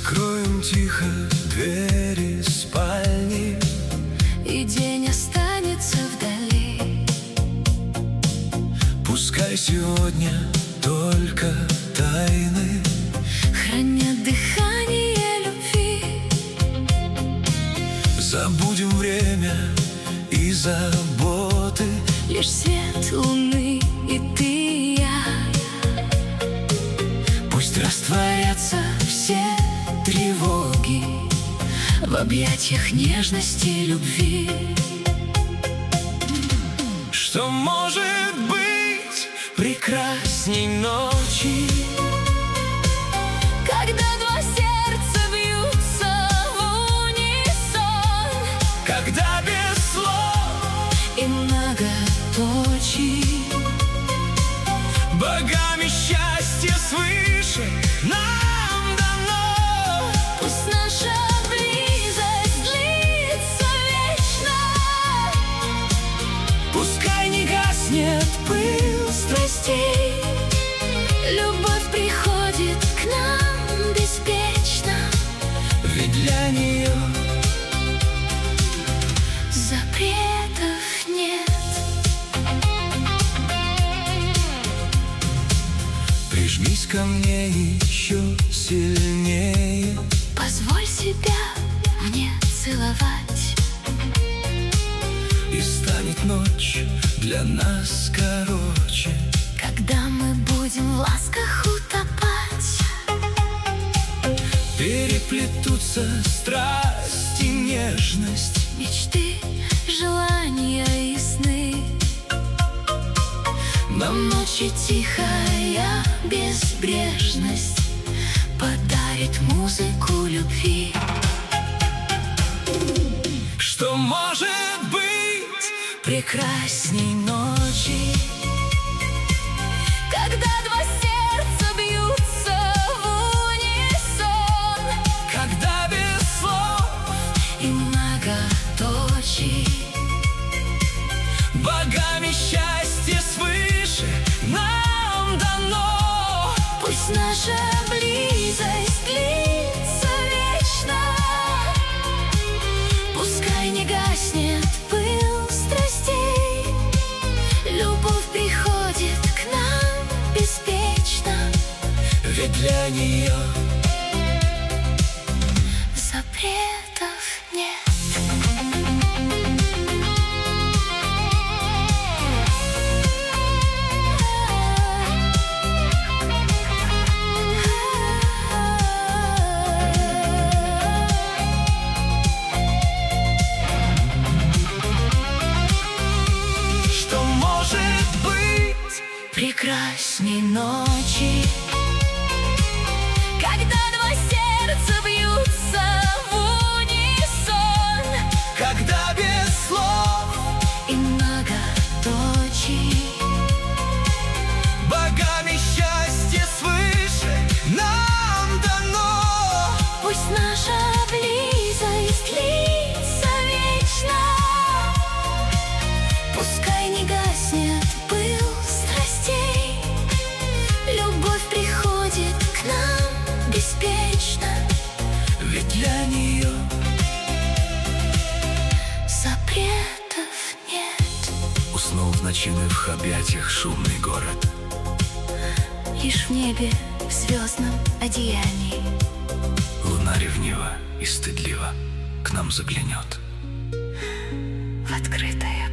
Закроем тихо двери спальни, и день останется вдали. Пускай сегодня только тайны хранят дыхание любви. Забудем время и заботы, лишь свет луны и ты и я. пусть растворятся все тревоги в объятиях нежности и любви. Что может быть прекрасней ночи, когда два сердца бьются в унисон, когда без слов и многоточий богами счастье свыше нам дано. пусть наша близость длится вечно. Пускай не гаснет пыл Страстей любовь приходит к нам беспечно, ведь для нее запретов нет. Прижмись ко мне еще сильнее, Позволь себя мне целовать, и станет ночь для нас короче, когда мы будем в ласках утопать. переплетутся страсть и нежность, Мечты, желания и сны. нам Ночи тихая безбрежность подарит музыку любви. что может быть прекрасней ночи, Когда два сердца бьются в унисон, когда без слов и многоточий богами счастье свыше нам дано. пусть наша близость длится вечно. Пускай не гаснет пыл страстей, любовь приходит к нам беспечно, Ведь для нее запретов нет. что может быть Прекрасней ночи, когда два сердца бьются в унисон, когда без слов и многоточий богами счастье свыше нам дано. пусть наша близость длится вечно. Пускай не гаснет пыл страстей, любовь приходит к нам беспечно, Ведь для нее запретов нет. уснул в ночных объятиях шумный город, Лишь в небе в звездном одеянии луна ревнива и стыдливо к нам заглянет. в открытое